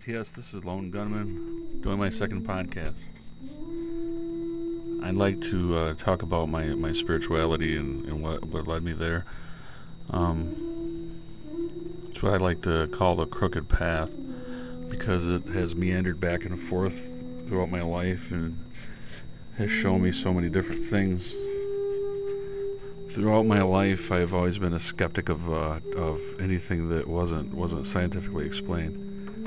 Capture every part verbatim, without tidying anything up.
Yes, this is Lone Gunman doing my second podcast. I'd like to uh, talk about my, my spirituality and, and what, what led me there. Um, it's what I like to call the crooked path because it has meandered back and forth throughout my life and has shown me so many different things. Throughout my life, I've always been a skeptic of uh, of anything that wasn't wasn't scientifically explained.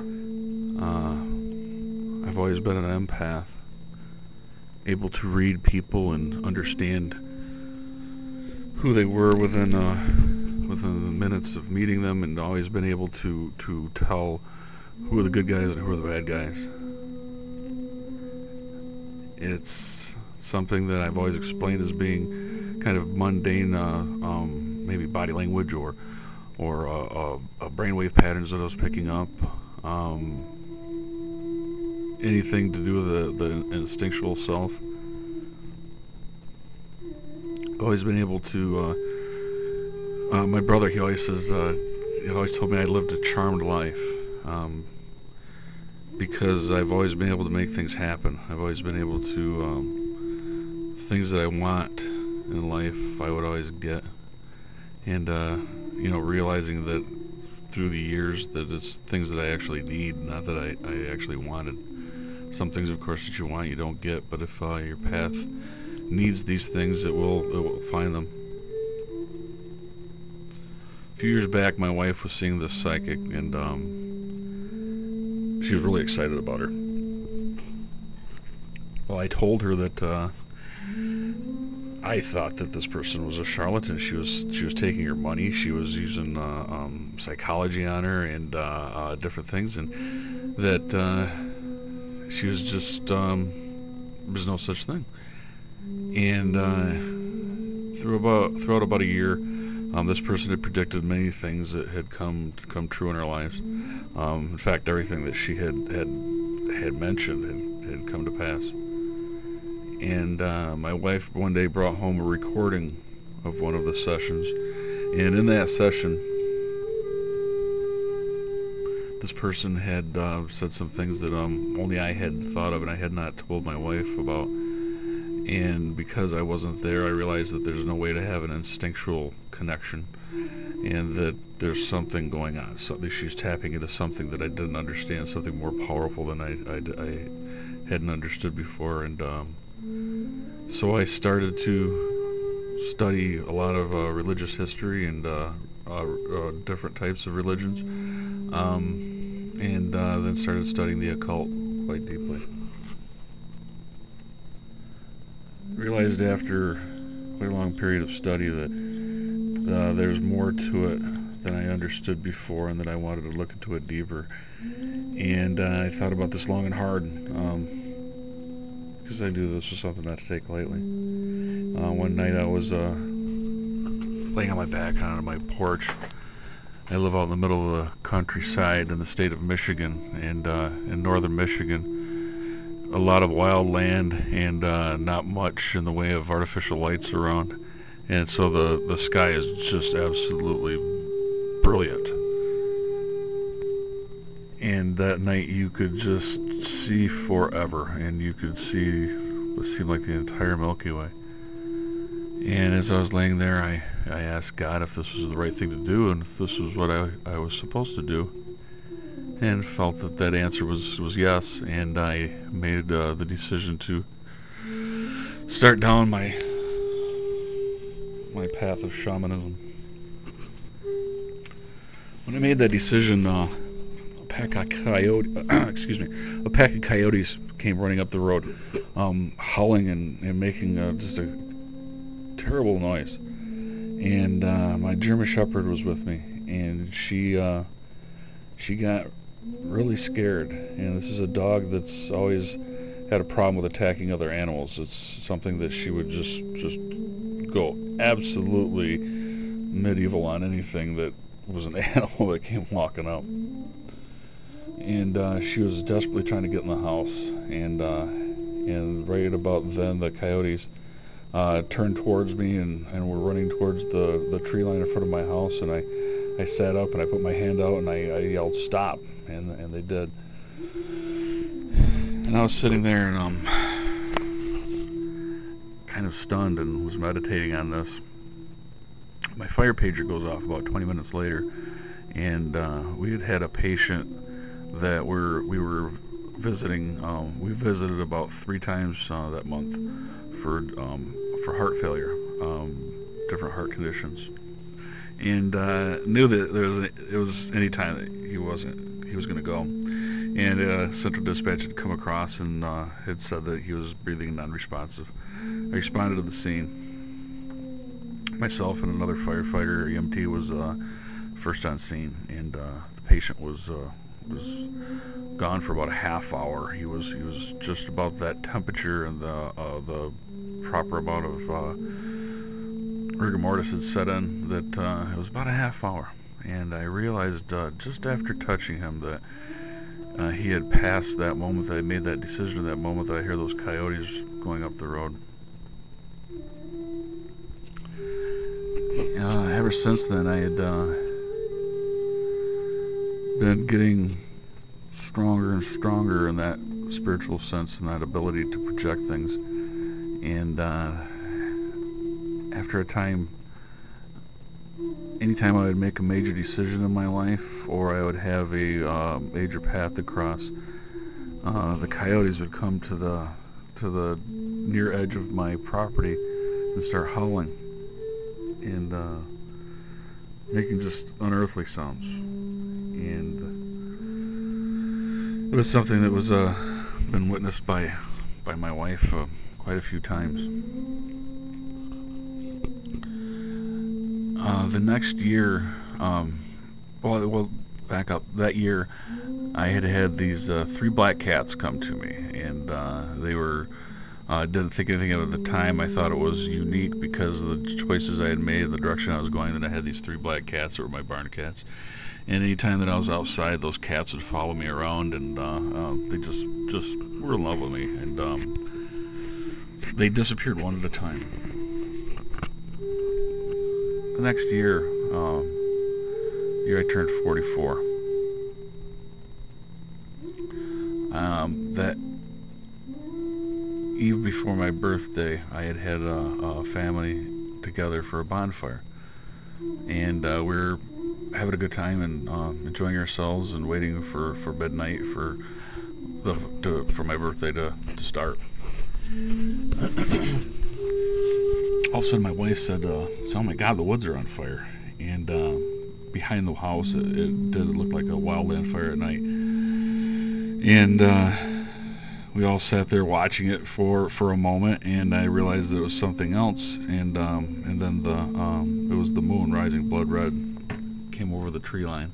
Uh, I've always been an empath, able to read people and understand who they were within uh, within the minutes of meeting them, and always been able to to tell who are the good guys and who are the bad guys. It's something that I've always explained as being kind of mundane, uh, um, maybe body language or or uh, uh, uh, brainwave patterns that I was picking up. Um, anything to do with the, the instinctual self. Always been able to. Uh, uh, my brother, he always says, uh, he always told me I lived a charmed life, um, because I've always been able to make things happen. I've always been able to um, things that I want in life, I would always get, and uh, you know, realizing that through the years that it's things that I actually need, not that I, I actually wanted. Some things, of course, that you want you don't get, but if uh, your path needs these things, it will it will find them. A few years back, my wife was seeing this psychic, and um, she was really excited about her. Well, I told her that uh, I thought that this person was a charlatan. She was she was taking her money. She was using uh, um, psychology on her and uh, uh, different things, and that. Uh, She was just, um, there was no such thing. And uh, through about, throughout about a year, um, this person had predicted many things that had come come true in our lives. Um, in fact, everything that she had had, had mentioned had, had come to pass. And uh, my wife one day brought home a recording of one of the sessions. And in that session, this person had uh, said some things that um, only I had thought of and I had not told my wife about. And because I wasn't there, I realized that there's no way to have an instinctual connection, and that there's something going on. Something she's tapping into something that I didn't understand, something more powerful than I, I, I hadn't understood before. And um, so I started to study a lot of uh, religious history and uh, uh, uh, different types of religions. Um, and uh, then started studying the occult quite deeply. Realized after quite a long period of study that uh, there's more to it than I understood before, and that I wanted to look into it deeper. And uh, I thought about this long and hard, um, because I knew this was something not to take lightly. Uh, one night I was uh, laying on my back on my porch. I live out in the middle of the countryside in the state of Michigan, and uh, in northern Michigan, a lot of wild land and uh, not much in the way of artificial lights around, and so the, the sky is just absolutely brilliant. And that night you could just see forever, and you could see what seemed like the entire Milky Way. And as I was laying there, I, I asked God if this was the right thing to do and if this was what I, I was supposed to do, and felt that that answer was, was yes. And I made uh, the decision to start down my my path of shamanism. When I made that decision, uh, a pack of coyote, excuse me, a pack of coyotes came running up the road, um, howling and, and making uh, just a terrible noise. And uh, my German Shepherd was with me, and she uh, she got really scared. And this is a dog that's always had a problem with attacking other animals. It's something that she would just just go absolutely medieval on anything that was an animal that came walking up. And uh, she was desperately trying to get in the house. And uh, and right about then, the coyotes Uh, turned towards me and, and were running towards the, the tree line in front of my house, and I, I sat up and I put my hand out and I, I yelled stop, and and they did. And I was sitting there and um, kind of stunned and was meditating on this. My fire pager goes off about twenty minutes later, and uh, we had had a patient that we're, we were visiting. Um, we visited about three times uh, that month for um, for heart failure, um, different heart conditions, and uh, knew that there was it was any time that he wasn't he was going to go. And uh, Central Dispatch had come across and uh, had said that he was breathing non-responsive. I responded to the scene. Myself and another firefighter, E M T, was uh, first on scene, and uh, the patient was uh, was gone for about a half hour. He was he was just about that temperature, and the uh, the proper amount of uh, rigor mortis had set in that uh, it was about a half hour. And I realized uh, just after touching him that uh, he had passed that moment that I made that decision, that moment that I hear those coyotes going up the road. Uh, ever since then, I had uh, been getting stronger and stronger in that spiritual sense and that ability to project things. And uh, after a time, anytime I would make a major decision in my life, or I would have a uh, major path to cross, uh, the coyotes would come to the to the near edge of my property and start howling and uh, making just unearthly sounds. And it was something that was uh, been witnessed by by my wife uh, quite a few times. Uh, the next year, um, well, well, back up. That year, I had had these uh, three black cats come to me, and uh, they were. I uh, didn't think anything of it at the time. I thought it was unique because of the choices I had made, the direction I was going. That I had these three black cats that were my barn cats, and anytime that I was outside, those cats would follow me around, and uh, uh, they just just were in love with me, and um, they disappeared one at a time. The next year, um, year I turned forty-four. Um, that eve before my birthday, I had had a, a family together for a bonfire, and uh, we were having a good time and uh, enjoying ourselves and waiting for, for midnight for the to, for my birthday to, to start. All of a sudden, my wife said, uh, "Oh my God, the woods are on fire!" And uh, behind the house, it, it did look like a wildland fire at night, and. Uh, We all sat there watching it for, for a moment, and I realized that it was something else. And um, and then the um, it was the moon rising blood red, came over the tree line.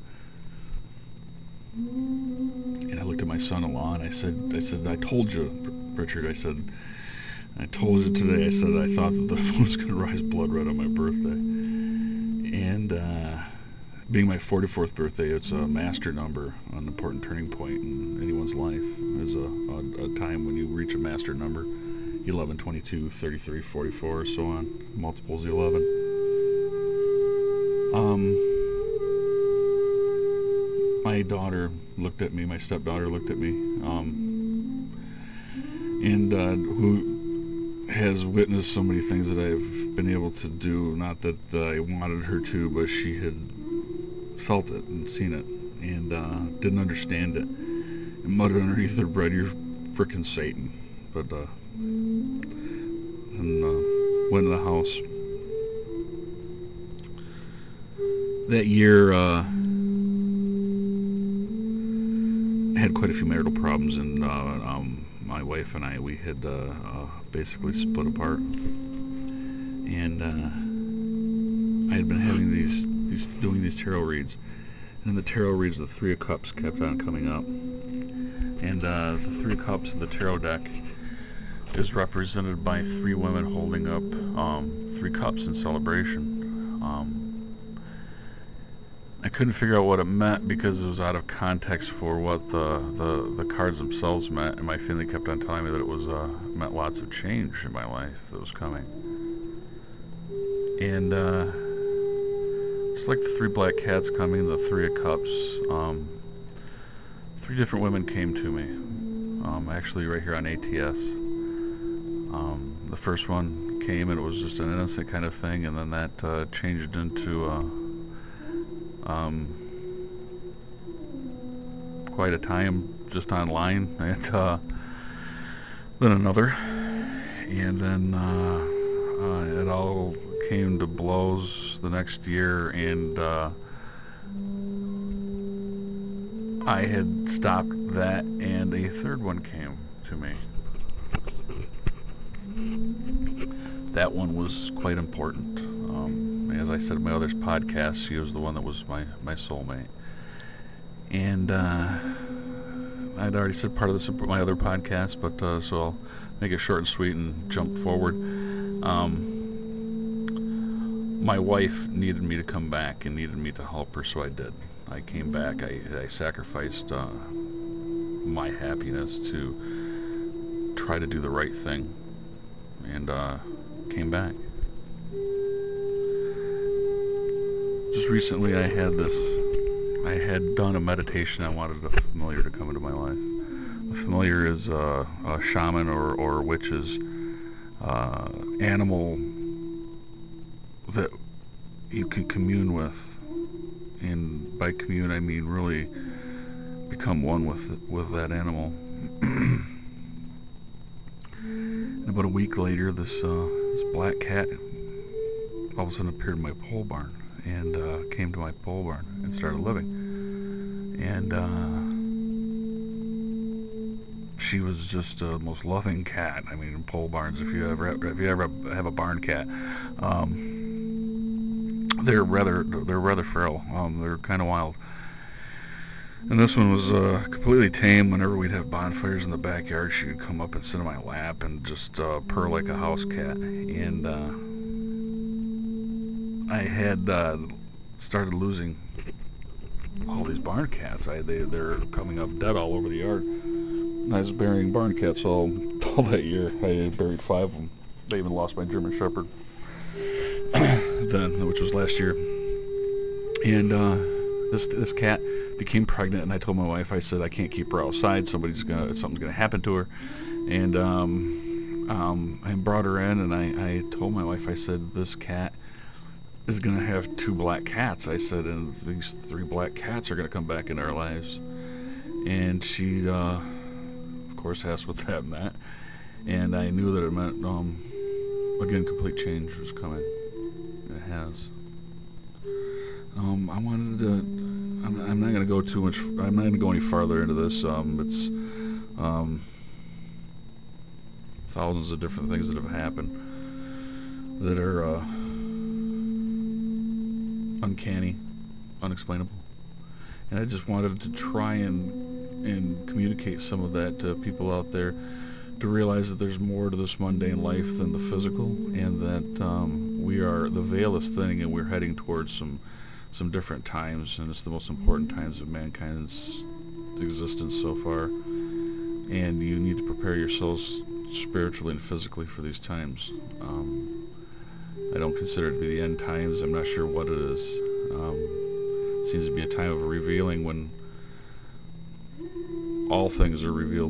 And I looked at my son-in-law and I said, I said, I told you, Richard. I said, I told you today. I said I thought that the moon was going to rise blood red on my birthday. And uh, being my forty-fourth birthday, it's a master number, an important turning point in anyone's life. Is a, a, a time when you reach a master number, eleven, twenty-two, thirty-three, forty-four, so on, multiples of eleven. Um, my daughter looked at me, my stepdaughter looked at me, um, and uh, who has witnessed so many things that I've been able to do, not that uh, I wanted her to, but she had felt it and seen it, and uh, didn't understand it, and muttered underneath her breath, "You're frickin' Satan." But uh, and uh, went to the house. That year, uh, I had quite a few marital problems, and uh, um, my wife and I, we had uh, uh, basically split apart, and uh, I had been having these. These, doing these tarot reads, and in the tarot reads the Three of Cups kept on coming up, and uh, the Three of Cups in the tarot deck is represented by three women holding up um, three cups in celebration. um, I couldn't figure out what it meant because it was out of context for what the, the, the cards themselves meant, and my family kept on telling me that it was uh, meant lots of change in my life that was coming. And uh, it's like the three black cats coming, the Three of Cups. Um, three different women came to me, um, actually right here on A T S. Um, the first one came and it was just an innocent kind of thing, and then that uh, changed into uh, um, quite a time just online, and uh, then another, and then uh, uh, it all came to blows the next year, and uh, I had stopped that, and a third one came to me. That one was quite important. Um, as I said in my other podcast, she was the one that was my, my soulmate. And uh, I'd already said part of this in my other podcast, but uh, so I'll make it short and sweet and jump forward. Um, my wife needed me to come back and needed me to help her, so I did. I came back. I, I sacrificed uh, my happiness to try to do the right thing, and uh, came back. Just recently, I had this. I had done a meditation. I wanted a familiar to come into my life. A familiar is uh, a shaman or or witch's uh, animal that you can commune with. And by commune, I mean really become one with with that animal. And about a week later, this uh, this black cat all of a sudden appeared in my pole barn and uh, came to my pole barn and started living. And uh, she was just the most loving cat. I mean, in pole barns, if you ever if you ever have a barn cat. Um, They're rather they're rather feral. Um, they're kind of wild. And this one was uh, completely tame. Whenever we'd have bonfires in the backyard, she would come up and sit on my lap and just uh, purr like a house cat. And uh, I had uh, started losing all these barn cats. I they they're coming up dead all over the yard. And I was burying barn cats all all that year. I buried five of them. They even lost my German Shepherd. Then, which was last year, and uh, this this cat became pregnant, and I told my wife, I said, I can't keep her outside. Somebody's gonna, something's gonna happen to her, and um, um, I brought her in, and I, I told my wife, I said, this cat is gonna have two black cats. I said, and these three black cats are gonna come back in our lives, and she, uh, of course, asked what that meant, and I knew that it meant, um, again, complete change was coming. It has. Um, I wanted to. I'm, I'm not going to go too much. I'm not going to go any farther into this. Um, it's um, thousands of different things that have happened that are uh, uncanny, unexplainable, and I just wanted to try and and communicate some of that to people out there, to realize that there's more to this mundane life than the physical, and that um, we are, the veil is thinning, and we're heading towards some some different times, and it's the most important times of mankind's existence so far. And you need to prepare yourselves spiritually and physically for these times. Um, I don't consider it to be the end times. I'm not sure what it is. Um, it seems to be a time of revealing when all things are revealed.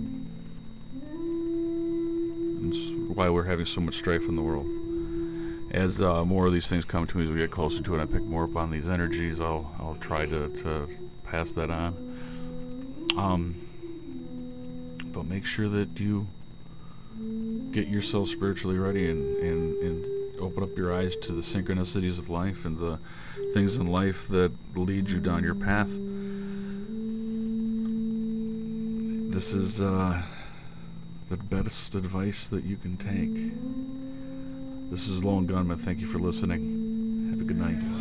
It's why we're having so much strife in the world. As uh, more of these things come to me as we get closer to it, and I pick more up on these energies, I'll I'll try to, to pass that on. Um, but make sure that you get yourself spiritually ready, and, and, and open up your eyes to the synchronicities of life and the things in life that lead you down your path. This is uh, the best advice that you can take. This is Lone Gunman. Thank you for listening. Have a good night.